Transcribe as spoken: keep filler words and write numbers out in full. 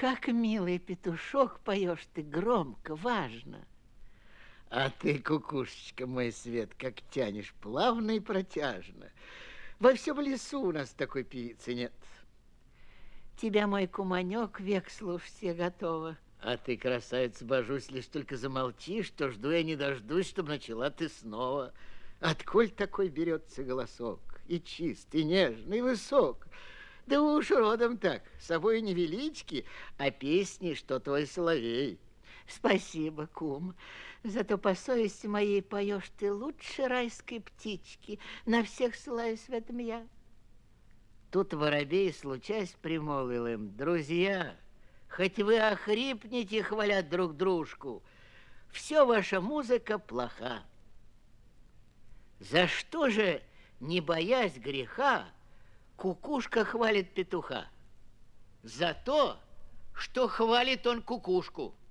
как милый петушок поешь ты громко, важно. А ты, кукушечка, мой свет, как тянешь плавно и протяжно. Во всем лесу у нас такой певицы нет. Тебя, мой куманек, век слушать я готова. А ты, красавица, божусь, лишь только замолчишь, то жду я не дождусь, чтобы начала ты снова. Отколь такой берется голосок? И чист, и нежный, и высок. Да уж родом так, собой невелички, а песни, что твой соловей. Спасибо, кум. Зато по совести моей поешь ты лучше райской птички. На всех ссылаюсь в этом я. Тут воробей, случаясь, примолвил им: друзья, хоть вы охрипнете, хвалят друг дружку, все ваша музыка плоха. За что же, не боясь греха, кукушка хвалит петуха? За то, что хвалит он кукушку.